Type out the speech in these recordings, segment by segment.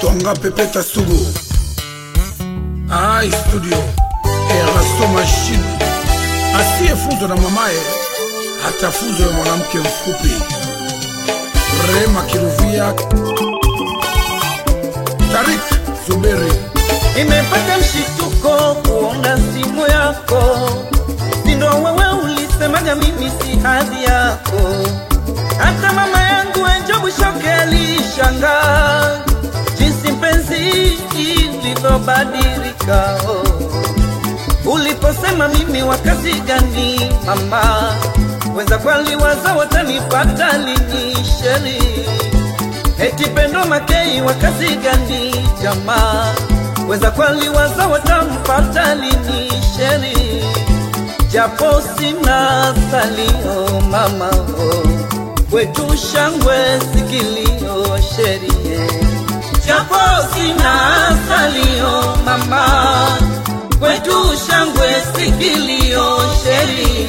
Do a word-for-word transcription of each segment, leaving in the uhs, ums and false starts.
Twanga Pepeta Sugu Ai Studio Erasto Machine asiye funzo na mamaye hata funzo ya mwanamke mfupi Rema Kiruvia Tarik Zuberi. Nimepata mshituko kuona simu yako, sindo wewe ulisemaga mimi si hadhi yako. Hata mama yangu Enjobu Shoke alishangaa jinsi mpenzi ilivyobadilika. Uliposema mimi wakazi gani mama, weza kwali waza watanipata lini sheri. Eti Pendo Makei wakazi gani jamaa, weza kwali waza watampata lini sheri. Japo sina salio mama oh, kwetu shangwe sikilio sherie. Japo sina salio mama, kwetu shangwe sikilio sheri.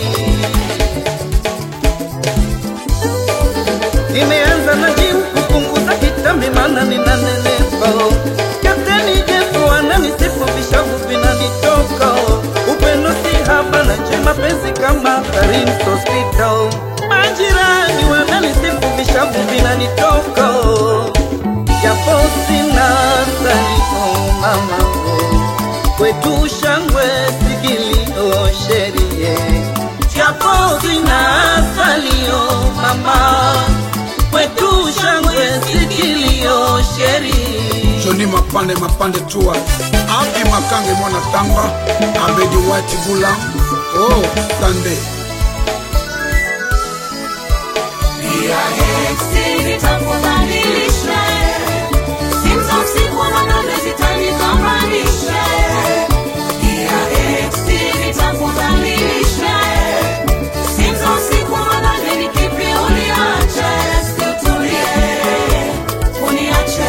Nimeanza na jimu kupunguza kitambi mana ninanenepa. Kapteni Jefu ananisifu vishavu vinanitoka. Upendo si haba na chema penzi kama Karim Hospital. Majirani wananisifu vishavu vinanitoka. Japo sina salio mama, kwetu shangwe sikilio sherie. Japo sina salio mama, kwetu shangwe sikilio sheri. Johnny Mapande Mapande Tua Abi Makange Mwana Tamba Abedi White Gula Oh Sunday Dia hexi nitakubadilisha, simza usiku wa manane zitanikomanisha. Dia hexi nitakubadilisha, simza usiku wa manane nikipi uniache. Situtulie uniache.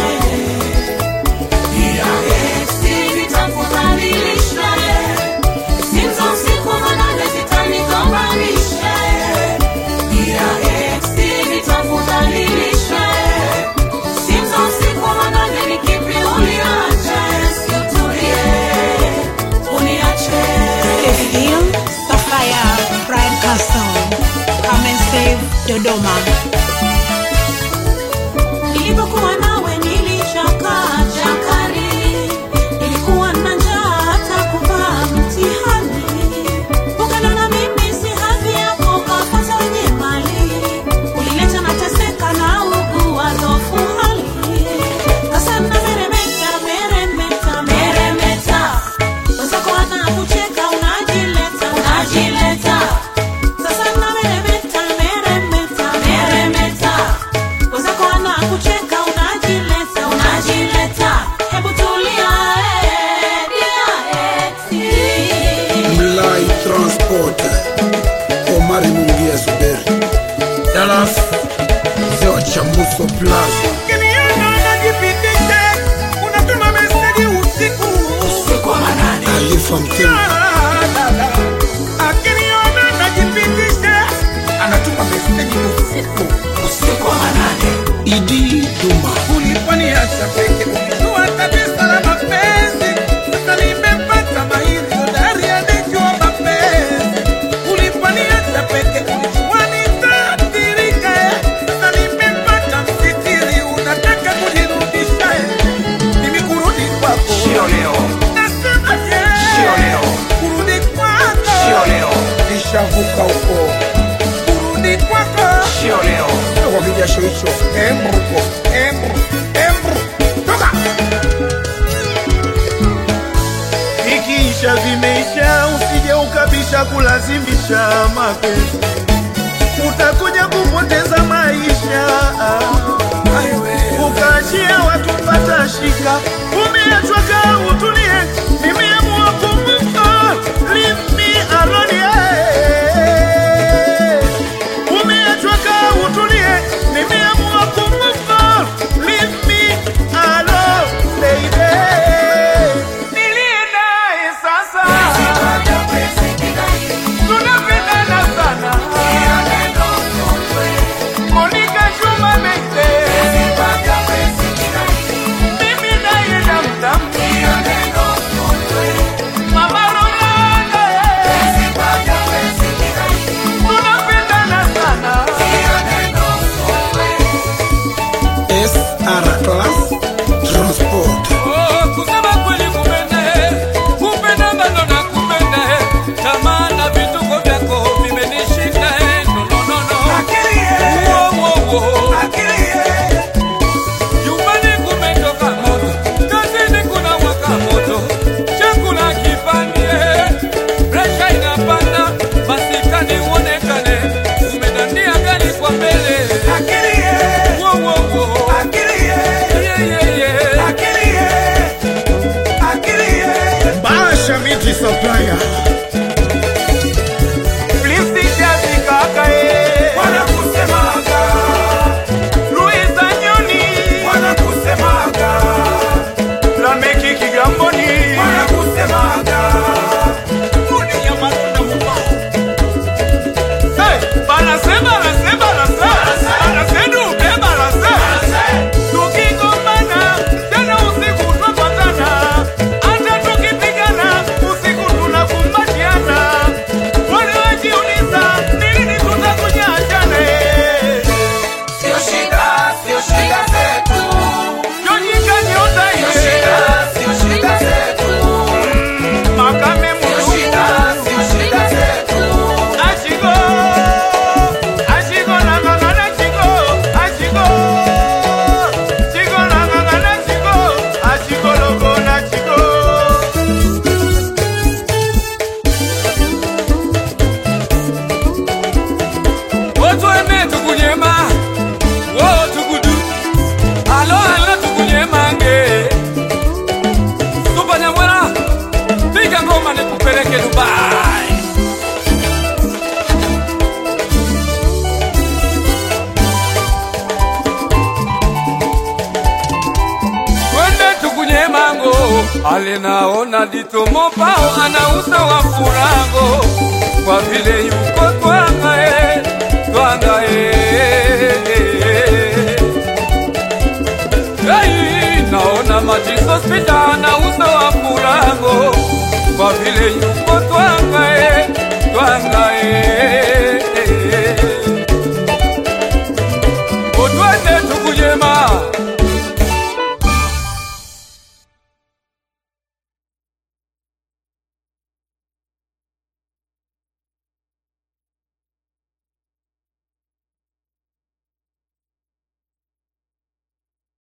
Dia hexi nitakubadilisha, simza usiku wa manane zitanikomanisha. Dia hexi nitakubadilisha, simza usiku wa manane nikipi uniache. Situtulie uniache. Feel Sapphire Pride Castle, come and save Dodoma. Nilipokuwa nawe nilishakaa chakari, nilikuwa na njaa hata kuvaa mtihani. Ukaniona mimi si hadhi yako kafuata wenye mali, ulileta nateseka na ugua dhofu hali. Sasa na meremeta, meremeta, meremeta, wenzako wanakucheka unajileta, unajileta. Sasa na meremeta, meremeta, meremeta, wenzako wanakucheka unajileta, unajileta. Hebu tulia eh, dia exi. Mlai Transport Omari Mungia Zuberi Dallas Zeo Chamuso Plaza. Kiniona najipitishe, unatuma meseji usiku Usiku wa manane Alifa Mtema Akiniona najipitishe, anatuma meseji usiku. usiku wa manane. Idi Duma Uliponiacha peke ulijua kabisa la mapenzi. Sasa nimepata mahiri hodari anejua mapenzi. Uliponiacha peke ulijua nitaathirika. Sasa nimepata msitiri unataka kunirudisha. Mimi kurudi kwako Sio leo, nasema je, sio leo, kurudi kwako sio leo, Nishavuka uko kurudi kwako sio leo. Kwa kijasho hicho Embruko, embru, embru, toka. Ikiisha vimeisha, usije ukabisha kulazimisha mapenzi, utakuja kupoteza maisha. Ukaachia watu pata shika, umeachwa kaa utulie. Nimeamua kumfa, leave me alone yeah. Umeachwa kaa utulie, nimeamua kumfa, leave me alone baby. Nilienda sasa, tunapendana sana. Monica Juma Mete, Alinaona ditomo pao anauza wa furago, kwa vile yuko twanga e, twanga e. Hey, naona majizo spita anauza wa furago, kwa vile yuko twanga e, twanga e.